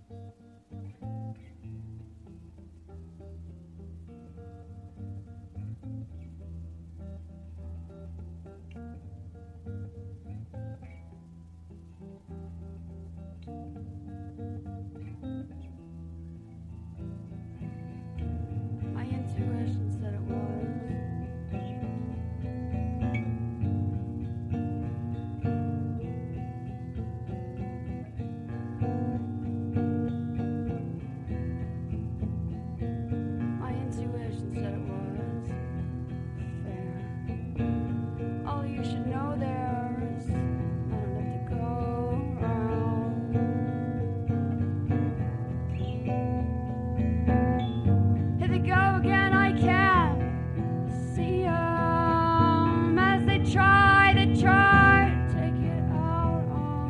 My intuition said it was. My intuition said it was fair. All you should know, there's not enough to go around. Here they go again, I can see 'em as they try to take it out on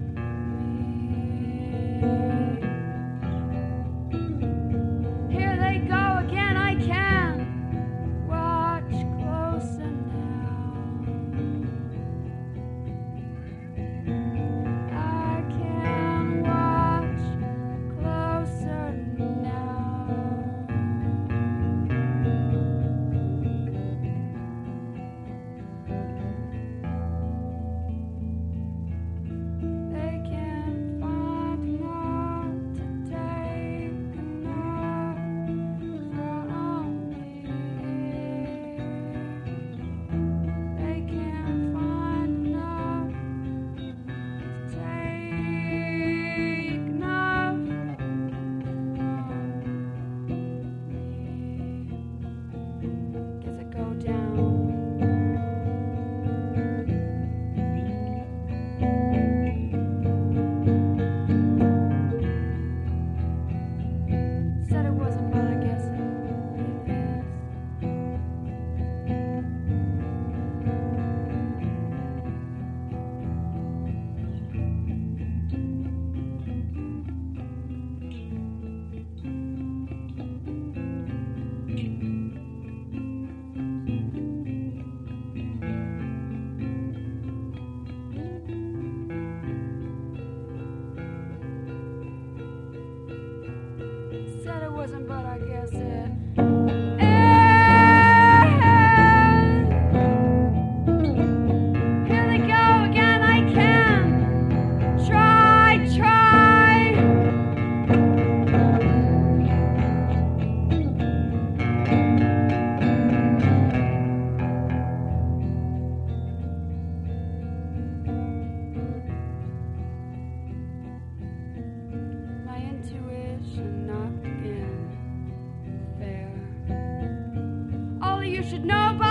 me. Here they go again, I can watch closer now. I can watch closer now. They can't find enough to take enough from me. They can't find enough to take enough from me. Guess I go down. Said it wasn't, but I guess it is. Said it wasn't, but I guess it is. Here they go again, I can try. My intuition knocked again. Fair. All you should know.